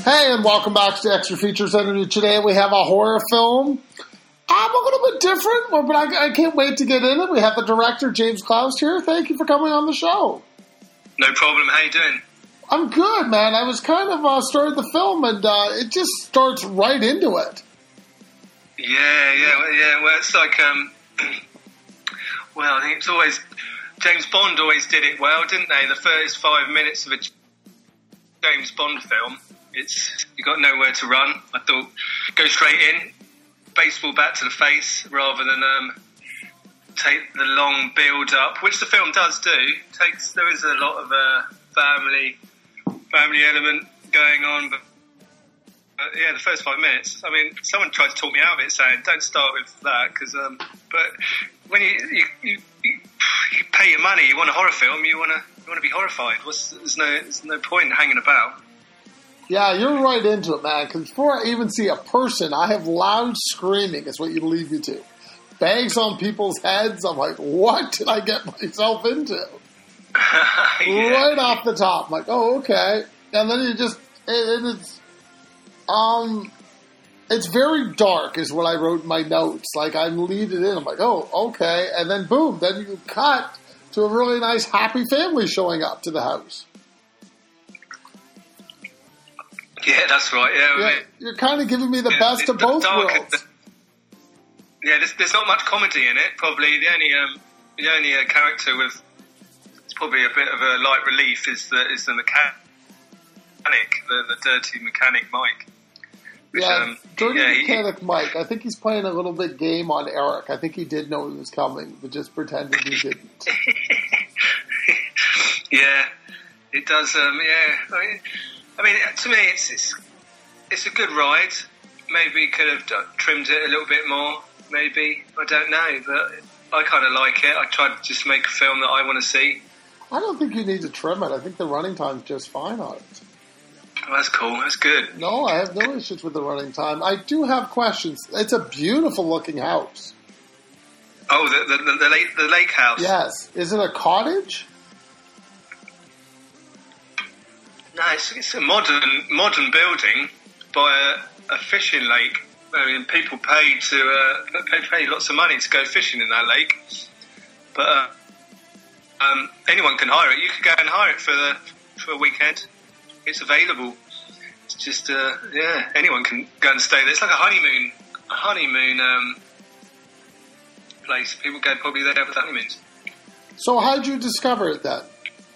Hey, and welcome back to Extra Features Interview. Today we have a horror film. A little bit different, but I can't wait to get in it. We have the director, James Clouse, here. Thank you for coming on the show. No problem. How you doing? I'm good, man. I was kind of started the film, and it just starts right into it. Yeah. Well, it's like, well, I think it's always, James Bond always did it well, didn't they? The first 5 minutes of a James Bond film, you got nowhere to run. I thought, go straight in, baseball bat to the face, rather than take the long build up, which the film does do. There is a lot of family element going on, but yeah, the first 5 minutes. I mean, someone tried to talk me out of it, saying don't start with that because. But when you pay your money, you want a horror film, you want to be horrified. There's no point hanging about. Yeah, you're right into it, man. Because before I even see a person, I have loud screaming. Is what you lead me to. Bangs on people's heads. I'm like, what did I get myself into? Yeah. Right off the top, I'm like, oh, okay. And then you just it's very dark, is what I wrote in my notes. Like I'm leading in. I'm like, oh, okay. And then boom, then you cut to a really nice, happy family showing up to the house. Yeah, that's right. Yeah, I mean, you're kind of giving me the best of both worlds. There's not much comedy in it. Probably the only character with it's probably a bit of a light relief is the mechanic, the dirty mechanic Mike. Which, dirty mechanic Mike. I think he's playing a little bit game on Eric. I think he did know he was coming, but just pretended he didn't. Yeah, it does. I mean, to me, it's a good ride. Maybe could have trimmed it a little bit more. Maybe, I don't know, but I kind of like it. I tried to just make a film that I want to see. I don't think you need to trim it. I think the running time's just fine on it. Oh, that's cool. That's good. No, I have no issues with the running time. I do have questions. It's a beautiful looking house. Oh, the lake house. Yes. Is it a cottage? No, it's a modern building by a fishing lake. I mean, people pay lots of money to go fishing in that lake, but anyone can hire it. You can go and hire it for a weekend. It's available. It's just anyone can go and stay there. It's like a honeymoon place. People go probably there for honeymoons. So how did you discover it then?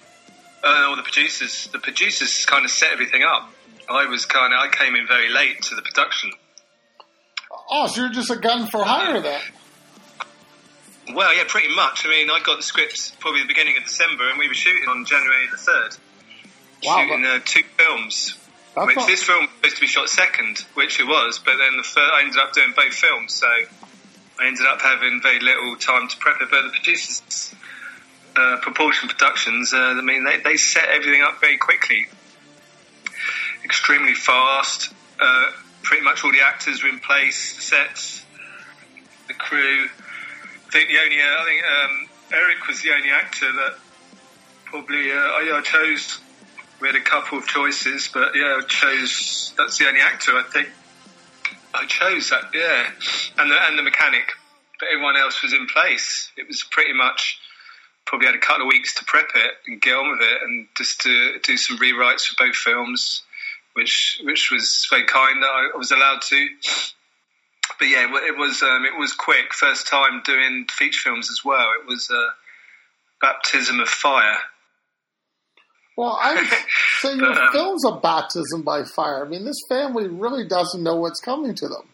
The producers kind of set everything up. I came in very late to the production. Oh, so you're just a gun for hire then? Well, yeah, pretty much. I mean, I got the script probably the beginning of December, and we were shooting on January the 3rd. Wow, shooting 2 films. This film was supposed to be shot second, which it was, but then I ended up doing both films, so I ended up having very little time to prep it. But the producers, Proportion Productions, they set everything up very quickly, extremely fast. Pretty much all the actors were in place, the sets, the crew. I think Eric was the only actor that probably I chose. We had a couple of choices, but yeah, that's the only actor I think I chose. That, yeah, and the mechanic, but everyone else was in place. It was pretty much probably had a couple of weeks to prep it and get on with it, and just to do some rewrites for both films, which was very kind that I was allowed to. But yeah, it was quick. First time doing feature films as well. It was a baptism of fire. Well, I would say your film's a baptism by fire. I mean, this family really doesn't know what's coming to them.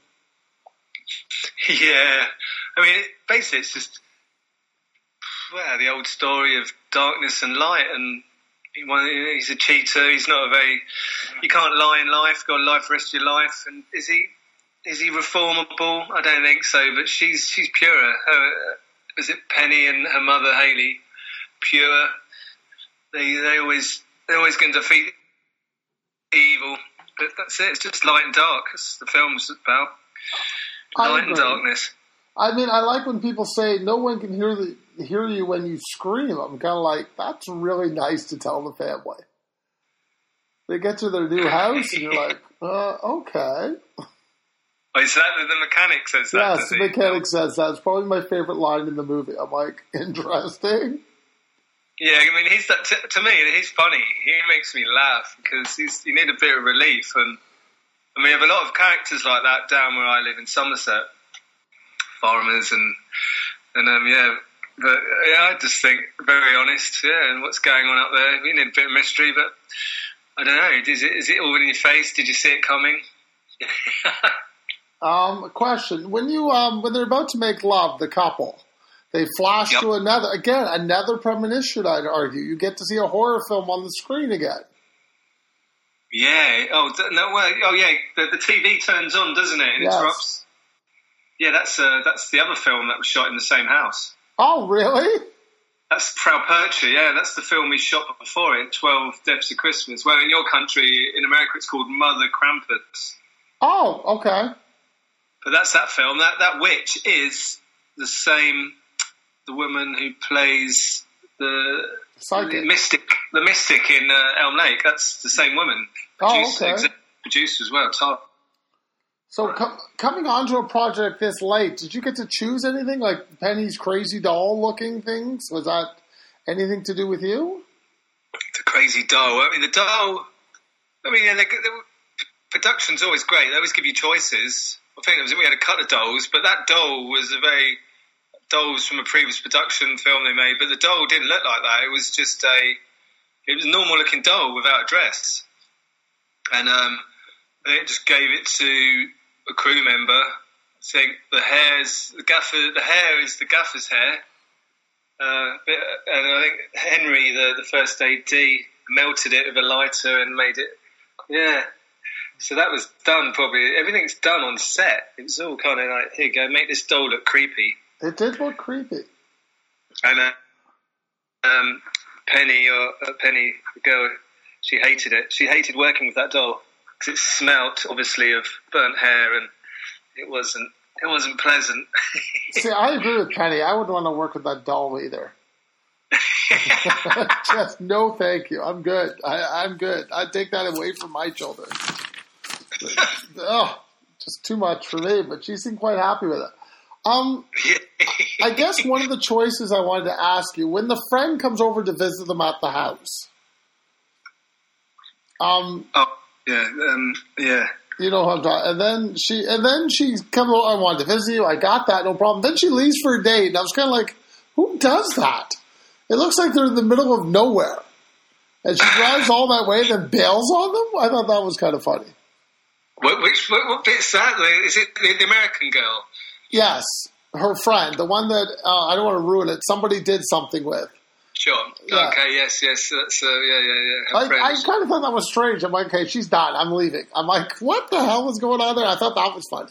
Yeah. I mean, basically it's just, the old story of darkness and light, and he's a cheater. He's not you can't lie in life. You've got to lie for the rest of your life. And is he reformable? I don't think so, but she's pure. Was it Penny and her mother Haley? Pure. They're always going to defeat evil, but that's it. It's just light and dark. That's the film's about. Light and darkness. I mean, I like when people say no one can hear you when you scream. I'm kind of like, that's really nice to tell the family. They get to their new house, and you're like, okay. Oh, is that the mechanic says that? Yes, the mechanic says that. It's probably my favorite line in the movie. I'm like, interesting. Yeah, I mean, to me, he's funny. He makes me laugh because you need a bit of relief. And we have a lot of characters like that down where I live in Somerset. Farmers and yeah. But yeah, I just think, very honest, yeah, and what's going on up there. We need a bit of mystery, but I don't know. Is it all in your face? Did you see it coming? A question. When they're about to make love, the couple, they flash to another premonition, I'd argue. You get to see a horror film on the screen again. Yeah. Oh, no, well, yeah. The TV turns on, doesn't it? And it interrupts. Yeah, that's the other film that was shot in the same house. Oh, really? That's Frau Percher, yeah. That's the film we shot before it, 12 Deaths of Christmas. Well, in your country, in America, it's called Mother Krampus. Oh, okay. But that's that film. That witch is the same, the woman who plays the mystic in Elm Lake. That's the same woman. Produced as well, Tom. So coming onto a project this late, did you get to choose anything like Penny's crazy doll looking things? Was that anything to do with you? The crazy doll. I mean, the doll. I mean, yeah, production's always great. They always give you choices. I think we had a cut of dolls, but that doll was dolls from a previous production film they made. But the doll didn't look like that. It was just it was a normal looking doll without a dress, and they just gave it to a crew member. I think the hair is the gaffer's hair. And I think Henry, the first AD, melted it with a lighter and made it. Yeah. So that was done probably. Everything's done on set. It was all kind of like, here you go, make this doll look creepy. It did look creepy. And Penny, the girl, she hated it. She hated working with that doll. Because it smelt, obviously, of burnt hair, and it wasn't pleasant. See, I agree with Penny. I wouldn't want to work with that doll either. Just no, thank you. I'm good. I'm good. I take that away from my children. Just too much for me. But she seemed quite happy with it. I guess one of the choices I wanted to ask you, when the friend comes over to visit them at the house. Yeah. You know what I'm talking. And then she comes over. I wanted to visit you. I got that, no problem. Then she leaves for a date, and I was kind of like, who does that? It looks like they're in the middle of nowhere, and she drives all that way, and then bails on them. I thought that was kind of funny. What bit's that? Is it the American girl? Yes, her friend, the one that I don't want to ruin it. Somebody did something with. Sure. Yeah. Okay. Yes. That's yeah. I kind of thought that was strange. I'm like, okay, she's done. I'm leaving. I'm like, what the hell was going on there? I thought that was funny.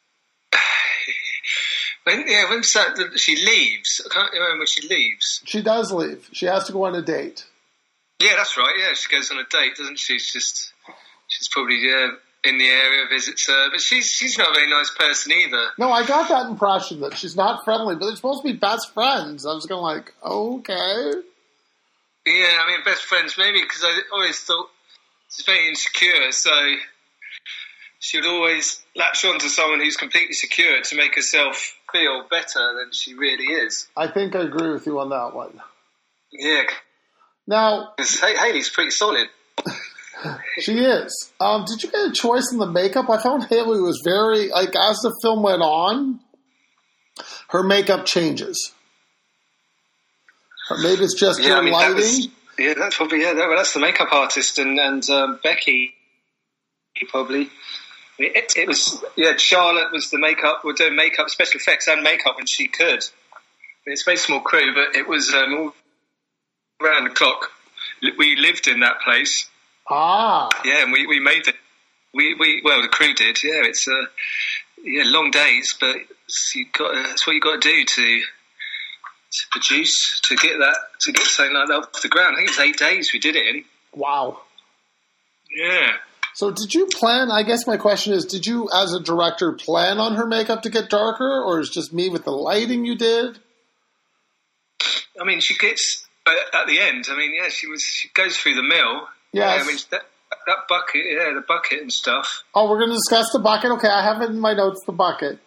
when she leaves, I can't remember when she leaves. She does leave. She has to go on a date. Yeah, that's right. Yeah, she goes on a date, doesn't she? She's probably in the area, visits her, but she's not a very nice person either. No, I got that impression that she's not friendly, but they're supposed to be best friends. I was going like, okay. Yeah, I mean, best friends maybe, because I always thought she's very insecure, so she would always latch on to someone who's completely secure to make herself feel better than she really is. I think I agree with you on that one. Yeah. Now, Hayley's pretty solid. She is. Did you get a choice in the makeup? I found Hayley was very, like, as the film went on, her makeup changes. Or maybe it's just her lighting. That's probably, that's the makeup artist and Becky, probably. I mean, it was, Charlotte was the makeup, we're doing makeup, special effects and makeup when she could. I mean, it's a very small crew, but it was all around the clock. We lived in that place. Ah. Yeah, and we made it. The crew did. Yeah, it's long days, but that's what you got to do to produce, to get something like that off the ground. I think it's 8 days we did it in. Wow. Yeah. So did you plan, I guess my question is, did you as a director plan on her makeup to get darker, or is it just me with the lighting you did? I mean, she gets, at the end, I mean, she goes through the mill. Yes. I mean, that bucket, the bucket and stuff. Oh, we're going to discuss the bucket? Okay, I have it in my notes, the bucket.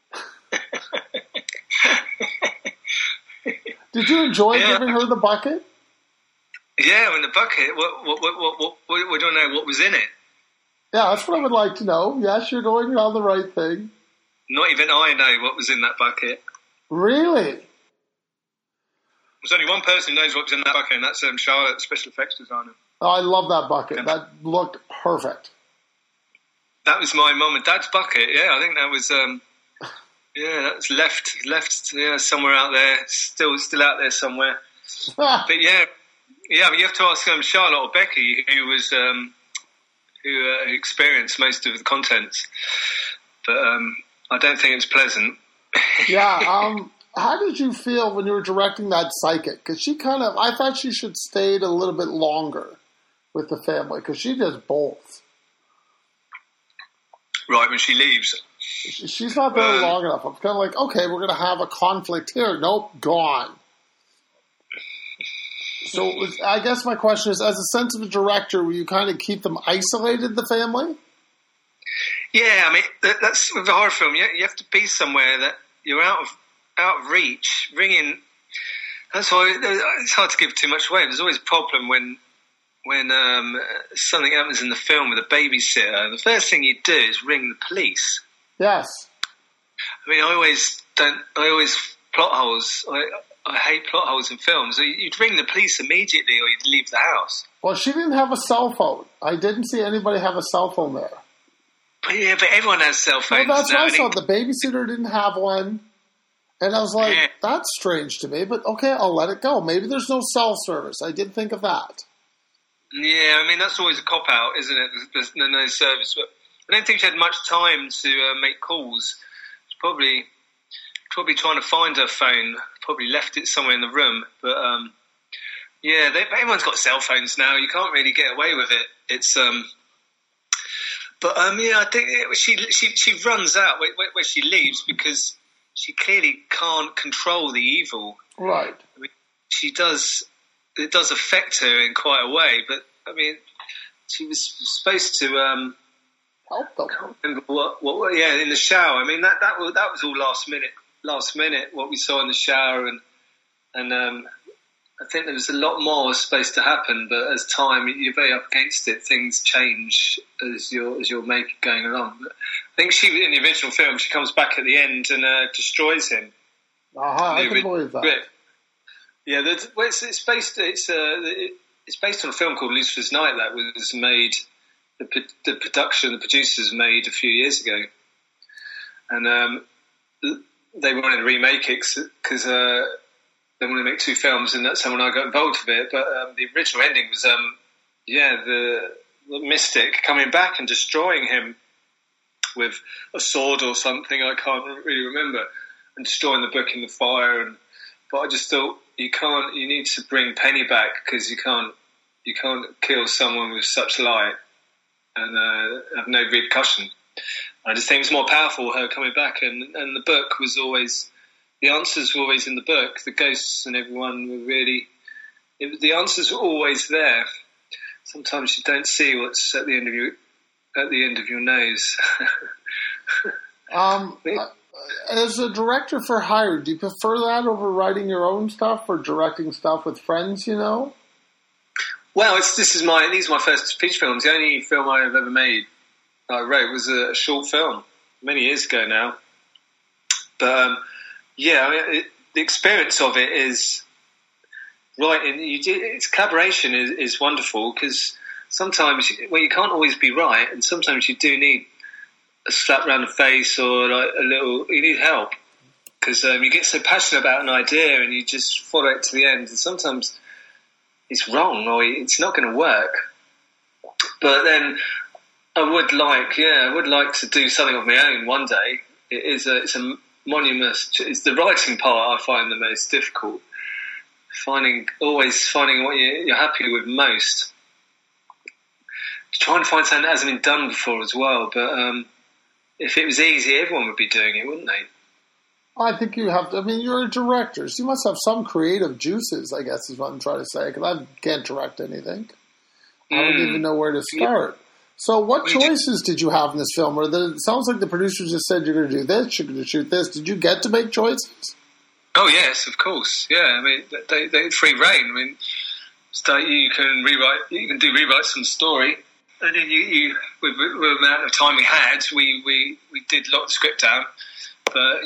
Did you enjoy giving her the bucket? Yeah, I mean, the bucket, what we don't know what was in it. Yeah, that's what I would like to know. Yes, you're going on the right thing. Not even I know what was in that bucket. Really? There's only one person who knows what was in that bucket, and that's Charlotte, special effects designer. Oh, I love that bucket. That looked perfect. That was my mum and dad's bucket. Yeah, I think that was. That's left somewhere out there, still out there somewhere. But but you have to ask Charlotte or Becky, who was who experienced most of the contents. But I don't think it's pleasant. Yeah. How did you feel when you were directing that psychic? Because I thought she should stayed a little bit longer with the family because she does both. Right, when she leaves. She's not there long enough. I'm kind of like, okay, we're going to have a conflict here. Nope, gone. So I guess my question is, as a sensitive director, will you kind of keep them isolated, the family? Yeah, I mean, that's with a horror film. You have to be somewhere that you're out of reach. That's why it's hard to give too much away. There's always a problem when something happens in the film with a babysitter. The first thing you do is ring the police. Yes. I mean, I always plot holes. I hate plot holes in films. So you'd ring the police immediately, or you'd leave the house. Well, she didn't have a cell phone. I didn't see anybody have a cell phone there. But everyone has cell phones. Well, that's what I saw. The babysitter didn't have one. And I was like, that's strange to me. But okay, I'll let it go. Maybe there's no cell service. I did think of that. Yeah, I mean, that's always a cop-out, isn't it? There's no service. But I don't think she had much time to make calls. She's probably trying to find her phone. Probably left it somewhere in the room. But, everyone's got cell phones now. You can't really get away with it. It's... I think she runs out where she leaves because she clearly can't control the evil. Right. I mean, she does. It does affect her in quite a way, but I mean, she was supposed to help them. I can't remember what? Yeah, in the shower. I mean, that was all last minute. What we saw in the shower, and I think there was a lot more supposed to happen, but as time, you're very up against it. Things change as you're going along. But I think in the original film, she comes back at the end and destroys him. I can believe that. Yeah, it's based on a film called Lucifer's Night that was made. The producers made a few years ago, and they wanted to remake it because they wanted to make two films, and that's how I got involved with it. But the original ending was the mystic coming back and destroying him with a sword or something. I can't really remember, and destroying the book in the fire. But I just thought you need to bring Penny back because you can't kill someone with such light and have no repercussion. I just think it was more powerful her coming back, and the book was always, the answers were always in the book. The ghosts and everyone were really, the answers were always there. Sometimes you don't see what's at the end of your nose. As a director for hire, do you prefer that over writing your own stuff or directing stuff with friends, you know? Well, these are my first feature films. The only film I've ever made I wrote was a short film many years ago now. But the experience of it is its collaboration is wonderful because sometimes you can't always be right, and sometimes you do need a slap around the face or you need help because you get so passionate about an idea and you just follow it to the end, and sometimes it's wrong or it's not going to work. But then I would like to do something of my own one day. It's a monument. It's the writing part I find the most difficult. Finding what you're happy with most. Trying to find something that hasn't been done before as well. But if it was easy, everyone would be doing it, wouldn't they? I think you have to. I mean, you're a director, so you must have some creative juices, I guess is what I'm trying to say, because I can't direct anything. I wouldn't even know where to start. So what choices did you have in this film? It sounds like the producers just said you're going to do this, you're going to shoot this. Did you get to make choices? Oh, yes, of course. Yeah, I mean, they had free reign. I mean, you can do rewrites from the story. And then with the amount of time we had, we did a lot of script down. But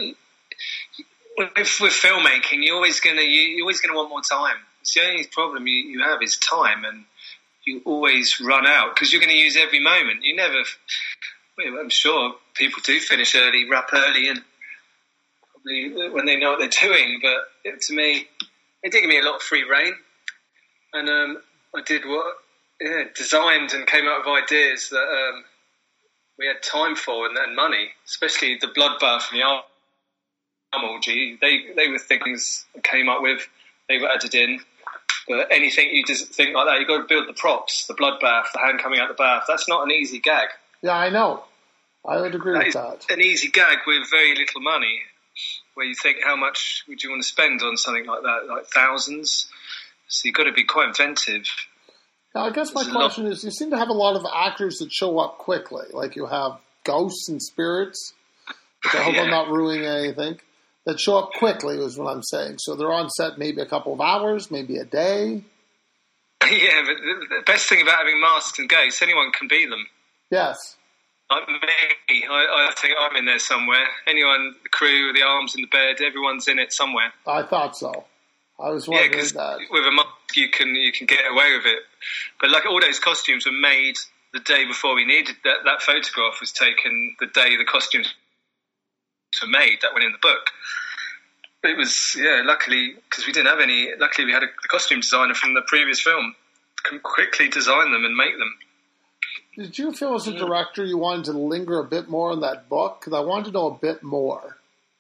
with filmmaking, you're always gonna want more time. It's the only problem you have is time, and you always run out because you're going to use every moment. You never. I'm sure people do finish early, wrap early, and probably when they know what they're doing. But to me, it did give me a lot of free reign, and I did designed and came out of ideas that we had time for and money, especially the bloodbath and the arm orgy. They were things I came up with. They were added in. But anything you just think like that, you've got to build the props, the bloodbath, the hand coming out the bath. That's not an easy gag. Yeah, I know. I would agree with that. An easy gag with very little money, where you think, how much would you want to spend on something like that? Like thousands? So you've got to be quite inventive. Now, I guess my question is, you seem to have a lot of actors that show up quickly. Like you have ghosts and spirits, which I hope I'm not ruining anything, that show up quickly is what I'm saying. So they're on set maybe a couple of hours, maybe a day. Yeah, but the best thing about having masks and ghosts, anyone can be them. Yes. Like me, I think I'm in there somewhere. Anyone, the crew, the arms in the bed, everyone's in it somewhere. I thought so. I was wondering that. With a mask you can get away with it. But like all those costumes were made the day before we needed that photograph was taken the day the costumes were made. That went in the book. It was, luckily, because we didn't have any, luckily we had a costume designer from the previous film can quickly design them and make them. Did you feel as a director you wanted to linger a bit more on that book? Because I wanted to know a bit more.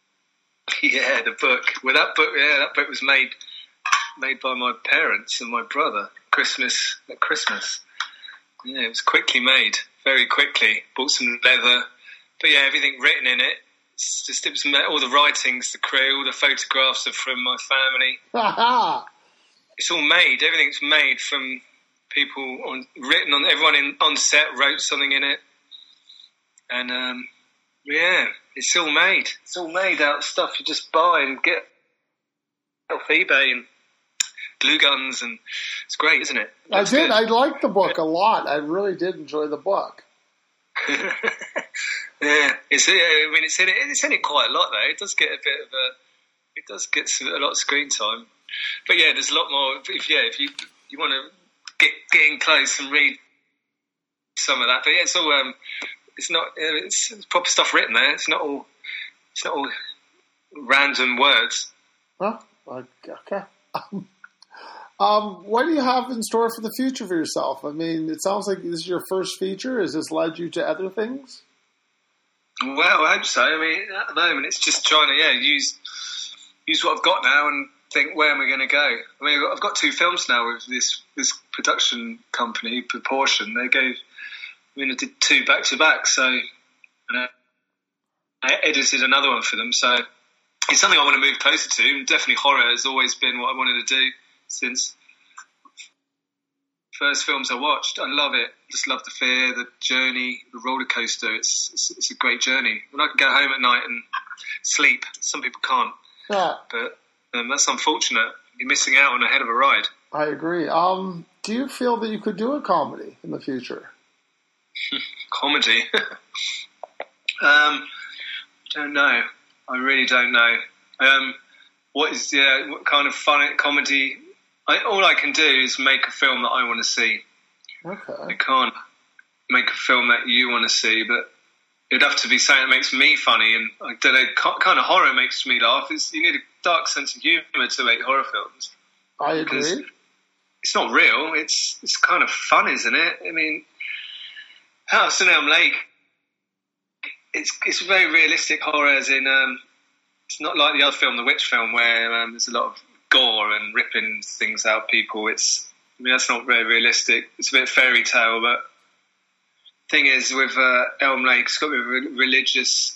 Yeah, the book. Well, that book was made by my parents and my brother at Christmas. Yeah, it was quickly made, very quickly. Bought some leather. But yeah, everything written in it. It was all the writings, the crew, all the photographs are from my family. It's all made. Everything's made from people written on. Everyone on set wrote something in it, and it's all made. It's all made out of stuff you just buy and get off eBay and glue guns, and it's great, isn't it? I did. Good. I liked the book a lot. I really did enjoy the book. Yeah, it's in it quite a lot though. It does get a lot of screen time, but yeah, there's a lot more. If you want to get in close and read some of that, but yeah, it's all it's proper stuff written there. It's not all random words. Well, okay. What do you have in store for the future for yourself? I mean, it sounds like this is your first feature. Has this led you to other things? Well, I hope so. I mean, at the moment, it's just trying to use what I've got now and think, where am I going to go? I mean, I've got 2 films now with this production company, Proportion. I did 2 back to back, so I edited another one for them. So it's something I want to move closer to. And definitely, horror has always been what I wanted to do since first films I watched. I love it. Just love the fear, the journey, the roller coaster. It's a great journey. When I can go home at night and sleep, some people can't. Yeah. But that's unfortunate. You're missing out on a head of a ride. I agree. Do you feel that you could do a comedy in the future? Comedy? Don't know. I really don't know. What kind of fun comedy? All I can do is make a film that I want to see. Okay. I can't make a film that you want to see, but it'd have to be something that makes me funny. And I don't know, kind of horror makes me laugh. You need a dark sense of humour to make horror films. I agree. It's not real. It's kind of fun, isn't it? I mean, House on Elm Lake. It's very realistic horror, as in it's not like the other film, the Witch film, where there's a lot of gore and ripping things out of people. That's not very realistic. It's a bit fairy tale, but thing is with Elm Lake, it's got a religious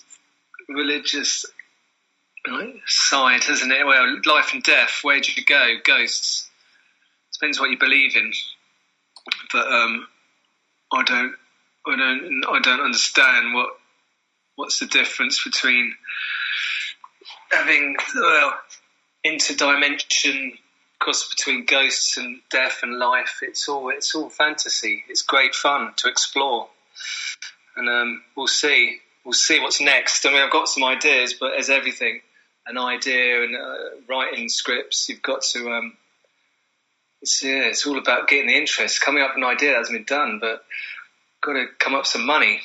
side, hasn't it? Well, life and death. Where do you go? Ghosts. Depends what you believe in. but I don't understand what's the difference between having interdimension cross between ghosts and death and life. It's all fantasy. It's great fun to explore, and we'll see what's next. I mean, I've got some ideas, but as everything, an idea and writing scripts, you've got to. It's all about getting the interest, coming up with an idea that hasn't been done, but got to come up with some money.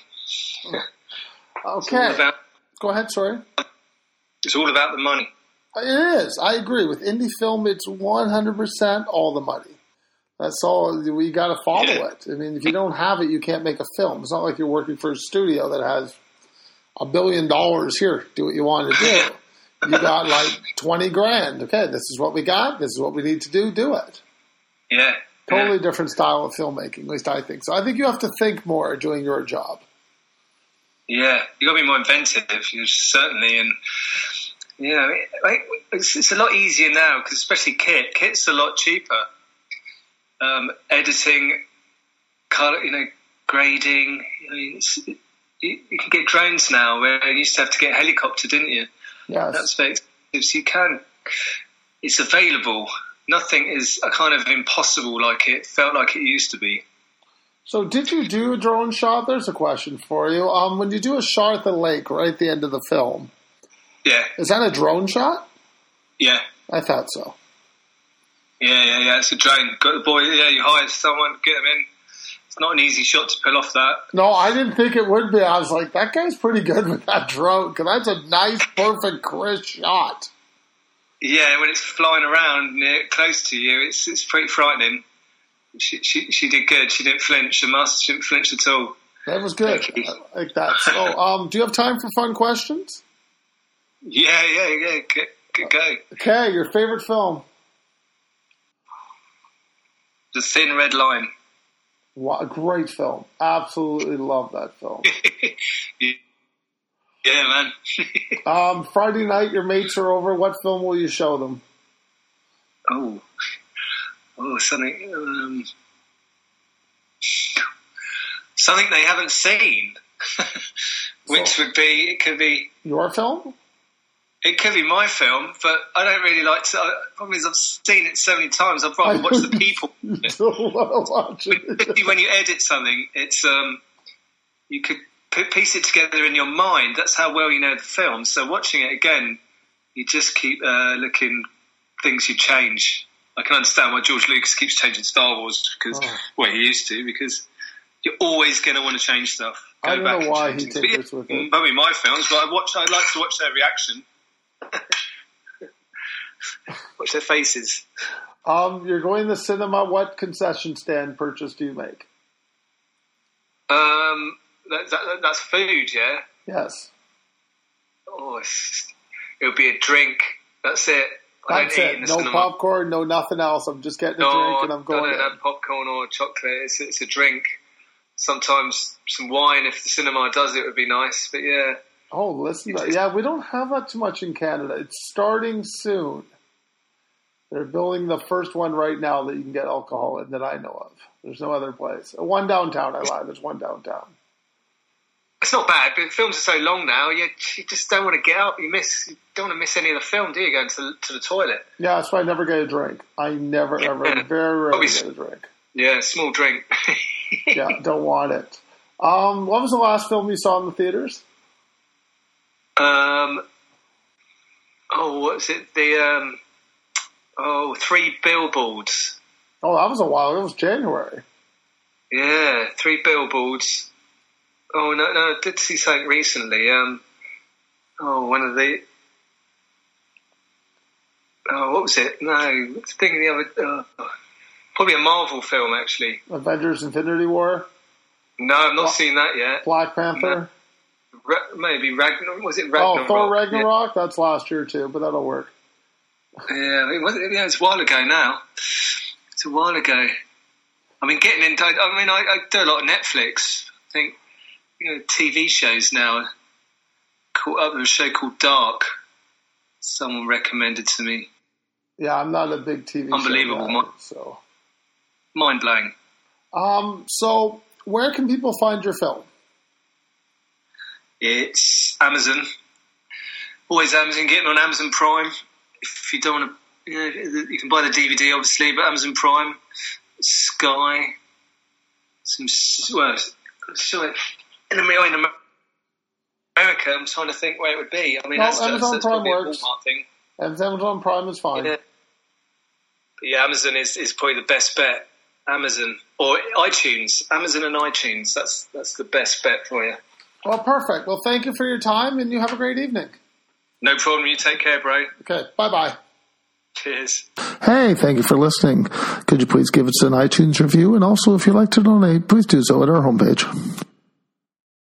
Okay, go ahead. Sorry. It's all about the money. It is. I agree. With indie film, it's 100% all the money. That's all. We got to follow it. I mean, if you don't have it, you can't make a film. It's not like you're working for a studio that has $1 billion. Here, do what you want to do. You got like 20 grand. Okay, this is what we got. This is what we need to do. Do it. Yeah. Totally different style of filmmaking. At least I think so. I think you have to think more doing your job. Yeah, you got to be more inventive. Certainly, and. Yeah, it's a lot easier now because especially kit's a lot cheaper. Editing, color, grading. You can get drones now where you used to have to get a helicopter, didn't you? Yes. That's very expensive. So you can. It's available. Nothing is a kind of impossible like it felt like it used to be. So did you do a drone shot? There's a question for you. When you do a shot at the lake right at the end of the film. Yeah. Is that a drone shot? Yeah. I thought so. Yeah. It's a drone. Got the boy. Yeah, you hired someone, get him in. It's not an easy shot to pull off that. No, I didn't think it would be. I was like, that guy's pretty good with that drone because that's a nice, perfect, crisp shot. Yeah, when it's flying around near, close to you, it's pretty frightening. She did good. She didn't flinch. She didn't flinch at all. That was good. I like that. So, do you have time for fun questions? Yeah. Good go. Okay, your favorite film? The Thin Red Line. What a great film. Absolutely love that film. Yeah, man. Friday night, your mates are over. What film will you show them? Oh, something. Something they haven't seen. Which would be, it could be... Your film? It could be my film, but I don't really like to... The problem is I've seen it so many times, I'd rather watch the people. You don't want to watch it. Particularly when you edit something, it's... you could piece it together in your mind. That's how well you know the film. So watching it again, you just keep looking things you change. I can understand why George Lucas keeps changing Star Wars because, well, he used to, because you're always going to want to change stuff. I don't know why he tinkers with it. Maybe my films, but I like to watch their reaction. Watch their faces. You're going to the cinema. What concession stand purchase do you make? That's food, yeah? Yes. Oh, it'll be a drink. That's it. That's it. No cinema. Popcorn, no nothing else. I'm just getting a drink and I'm going. I don't have popcorn or chocolate. It's a drink. Sometimes some wine, if the cinema does it, would be nice. But yeah. Oh, listen. Yeah, we don't have that too much in Canada. It's starting soon. They're building the first one right now that you can get alcohol in that I know of. There's no other place. One downtown, I lied. There's one downtown. It's not bad, but films are so long now, you just don't want to get up. You don't want to miss any of the film, do you, going to the toilet? Yeah, that's why I never get a drink. I never, ever, very rarely get a drink. Yeah, small drink. Yeah, don't want it. What was the last film you saw in the theaters? What was it? The 3 Billboards. Oh, that was a while. It was January. Yeah, 3 Billboards. Oh, no, I did see something recently. One of the... Oh, what was it? No, I was thinking the other... probably a Marvel film, actually. Avengers Infinity War? No, I've not seen that yet. Black Panther? No. Maybe Ragnarok. Was it Ragnarok? Oh, Thor Ragnarok? Yeah. That's last year, too, but that'll work. Yeah, it's a while ago now. It's a while ago. I mean, I do a lot of Netflix. I think, TV shows now. Caught up with a show called Dark. Someone recommended to me. Yeah, I'm not a big TV Unbelievable. show guy, so. Mind blowing. So where can people find your film? It's Amazon. Always Amazon. Getting on Amazon Prime. If you don't want to, you can buy the DVD, obviously, but Amazon Prime, Sky, in America, I'm trying to think where it would be. I mean, Amazon Prime works. A Walmart thing. Amazon Prime is fine. Yeah. But yeah, Amazon is probably the best bet. Amazon or iTunes. Amazon and iTunes. That's the best bet for you. Well, perfect. Well, thank you for your time, and you have a great evening. No problem. You take care, bro. Okay. Bye-bye. Cheers. Hey, thank you for listening. Could you please give us an iTunes review? And also, if you'd like to donate, please do so at our homepage.